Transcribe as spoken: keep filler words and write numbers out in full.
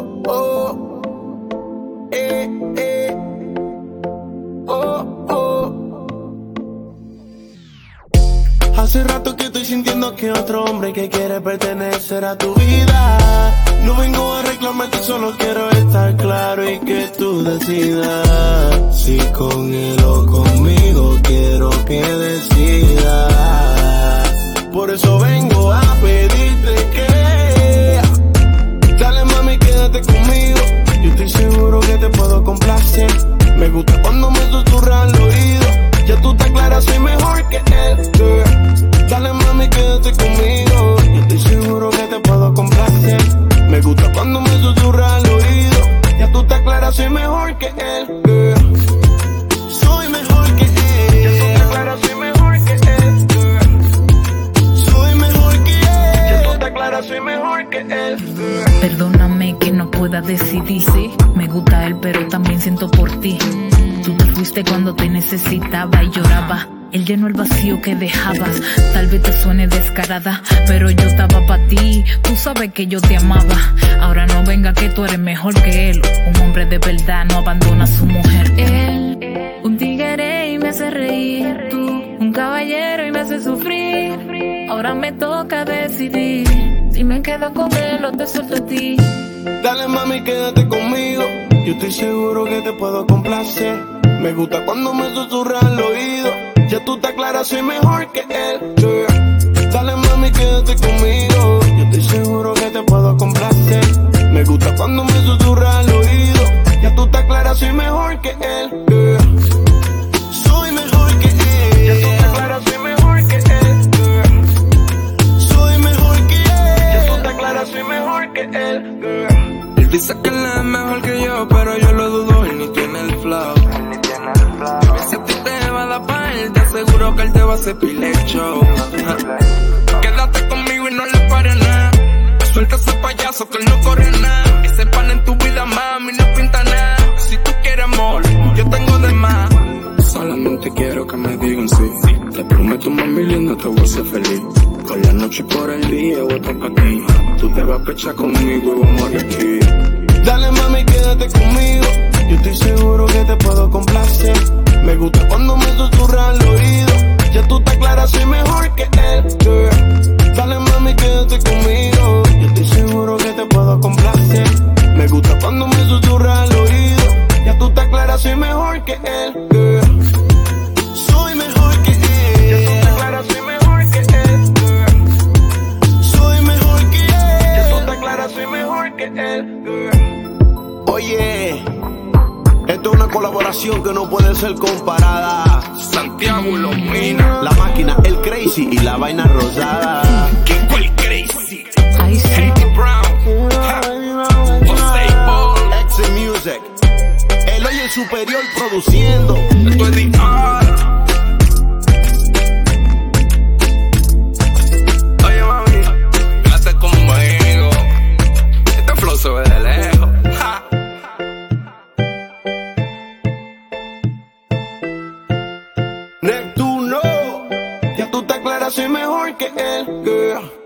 oh, oh, eh, eh, oh, oh. Hace rato que estoy sintiendo que otro hombre que quiere pertenecer a tu vida. No vengo a reclamarte, solo quiero estar claro y que tú decidas. Si con él o conmigo, quiero que decidas. Por eso vengo a pedirte que dale mami, quédate conmigo. Yo estoy seguro que te puedo complacer. Me gusta cuando me susurras al oído. Ya tú te aclaras, soy mejor que él, girl. Dale mami, quédate conmigo. Yo estoy seguro que te puedo complacer. Me gusta cuando me susurras al oído. Ya tú te aclaras, soy mejor que él, girl. Soy mejor que él. Ya tú te aclaras, soy mejor que él, girl. Soy mejor que él. Ya tú te aclaras, soy mejor que él, girl. Perdóname que no pueda decidir. Sí, me gusta él, pero también siento por ti. Tú te fuiste cuando te necesitaba y lloraba. Él llenó el vacío que dejabas. Tal vez te suene descarada, pero yo estaba pa' ti. Tú sabes que yo te amaba. Ahora no venga que tú eres mejor que él. Un hombre de verdad no abandona a su mujer. Él, un tigre y me hace reír. Tú, un caballero y me hace sufrir. Ahora me toca decidir si me quedo con él o te suelto a ti. Dale mami, quédate conmigo. Yo estoy seguro que te puedo complacer. Me gusta cuando me susurras al oído. Ya tú te aclaras, soy mejor que él, girl. Dale mami, quédate conmigo. Yo estoy seguro que te puedo complacer. Me gusta cuando me susurras al oído. Ya tú te aclaras, soy mejor que él, girl. Soy mejor que él. Ya tú te aclaras, soy mejor que él, girl. Soy mejor que él. Ya tú te aclaras, soy mejor que él, girl. Él dice que él es mejor que yo, pero yo lo dudo, él ni tiene el flow. Si a ti te va a dar pa' él, te aseguro que él te va a hacer pile show. Quédate conmigo y no le pares nada. Suelta ese payaso que él no corre nada. Ese pan en tu vida, mami, no pinta nada. Si tú quieres amor, yo tengo de más. Solamente quiero que me digan sí. Te prometo, mami linda, te voy a hacer feliz. Por la noche y por el día voy a estar pa' ti. Tú te vas a pechar conmigo y vamos a morir aquí. Dale mami, quédate conmigo. Yo estoy seguro que te puedo complacer. Me gusta cuando me susurras al oído. Ya tú te aclaras, soy mejor que él, girl. Dale mami, quédate conmigo. Yo estoy seguro que te puedo complacer. Me gusta cuando me susurras al oído. Ya tú te aclaras, soy mejor que él, girl. Soy mejor que él. Ya tú te aclaras, soy mejor que él, girl. Soy mejor que él. Ya tú te aclaras, soy mejor que él, girl. Oye, esto es una colaboración que no puede ser comparada. Santiago lo mina. La máquina, el crazy y la vaina rosada. ¿Quién fue el crazy? Ay, sí. Katie Brown. José Paul. X Music. El hoy el superior produciendo. Esto es de art. Oye mami, quédate conmigo. Este flow se ve de lejos. Ja. Neptuno, ya tú te aclaras, soy mejor que él, girl.